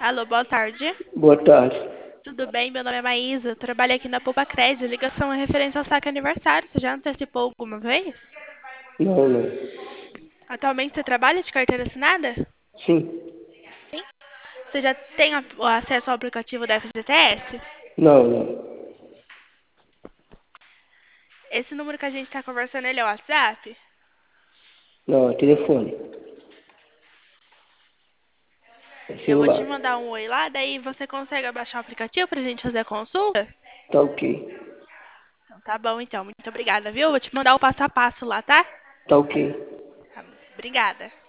Alô, boa tarde. Boa tarde. Tudo bem? Meu nome é Maísa. Trabalho aqui na Poupa Crédito. Ligação é referente ao saque aniversário. Você já antecipou alguma vez? Não, não. Atualmente você trabalha de carteira assinada? Sim. Sim. Você já tem o acesso ao aplicativo da FGTS? Não, não. Esse número que a gente está conversando, ele é o WhatsApp? Não, é telefone. É Eu vou celular. te mandar um oi lá, daí você consegue baixar o aplicativo pra gente fazer a consulta? Tá ok. Então, tá bom, então. Muito obrigada, viu? Vou te mandar o passo a passo lá, tá? Tá ok. Obrigada.